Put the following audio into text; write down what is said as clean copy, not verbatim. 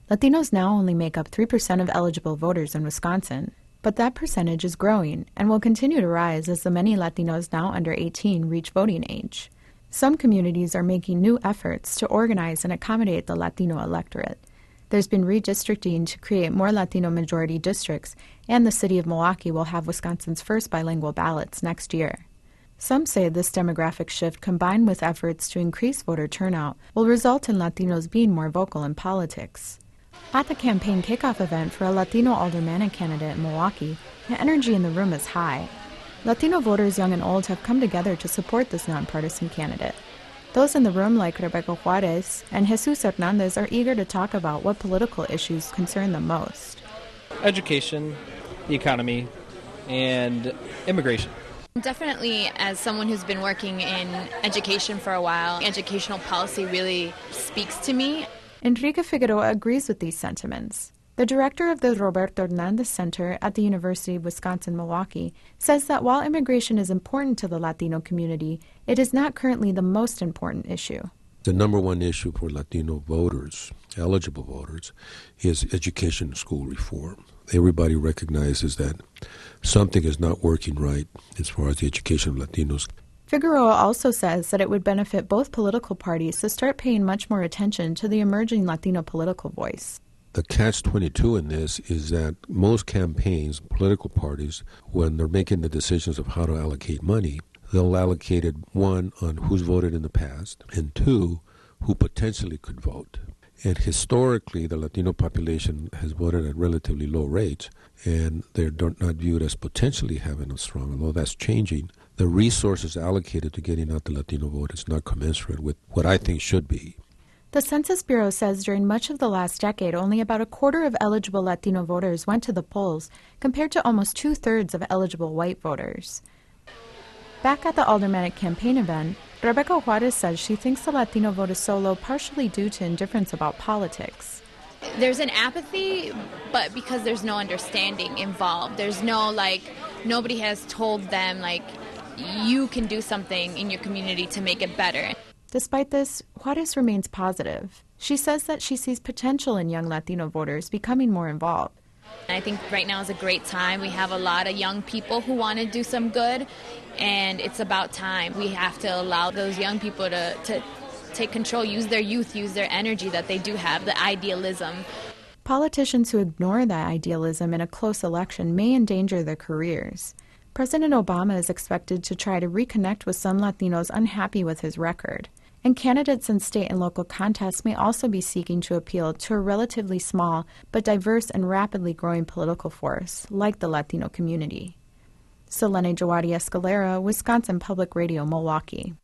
Latinos now only make up 3% of eligible voters in Wisconsin, but that percentage is growing and will continue to rise as the many Latinos now under 18 reach voting age. Some communities are making new efforts to organize and accommodate the Latino electorate. There's been redistricting to create more Latino majority districts, and the city of Milwaukee will have Wisconsin's first bilingual ballots next year. Some say this demographic shift, combined with efforts to increase voter turnout, will result in Latinos being more vocal in politics. At the campaign kickoff event for a Latino aldermanic candidate in Milwaukee, the energy in the room is high. Latino voters, young and old, have come together to support this nonpartisan candidate. Those in the room, like Rebecca Juarez and Jesus Hernandez, are eager to talk about what political issues concern them most. Education, the economy, and immigration. Definitely, as someone who's been working in education for a while, educational policy really speaks to me. Enrique Figueroa agrees with these sentiments. The director of the Roberto Hernandez Center at the University of Wisconsin-Milwaukee says that while immigration is important to the Latino community, it is not currently the most important issue. The number one issue for Latino voters, eligible voters, is education and school reform. Everybody recognizes that something is not working right as far as the education of Latinos. Figueroa also says that it would benefit both political parties to start paying much more attention to the emerging Latino political voice. The catch-22 in this is that most campaigns, political parties, when they're making the decisions of how to allocate money, they'll allocate it, one, on who's voted in the past, and two, who potentially could vote. And historically, the Latino population has voted at relatively low rates, and they're not viewed as potentially having a strong, although that's changing. The resources allocated to getting out the Latino vote is not commensurate with what I think should be. The Census Bureau says during much of the last decade, only about a quarter of eligible Latino voters went to the polls, compared to almost two-thirds of eligible white voters. Back at the aldermanic campaign event, Rebecca Juarez says she thinks the Latino vote is so low partially due to indifference about politics. There's an apathy, but because there's no understanding involved. There's no, nobody has told them, you can do something in your community to make it better. Despite this, Juarez remains positive. She says that she sees potential in young Latino voters becoming more involved. I think right now is a great time. We have a lot of young people who want to do some good, and it's about time. We have to allow those young people to take control, use their youth, use their energy that they do have, the idealism. Politicians who ignore that idealism in a close election may endanger their careers. President Obama is expected to try to reconnect with some Latinos unhappy with his record. And candidates in state and local contests may also be seeking to appeal to a relatively small but diverse and rapidly growing political force, like the Latino community. Selene Jawadi Escalera, Wisconsin Public Radio, Milwaukee.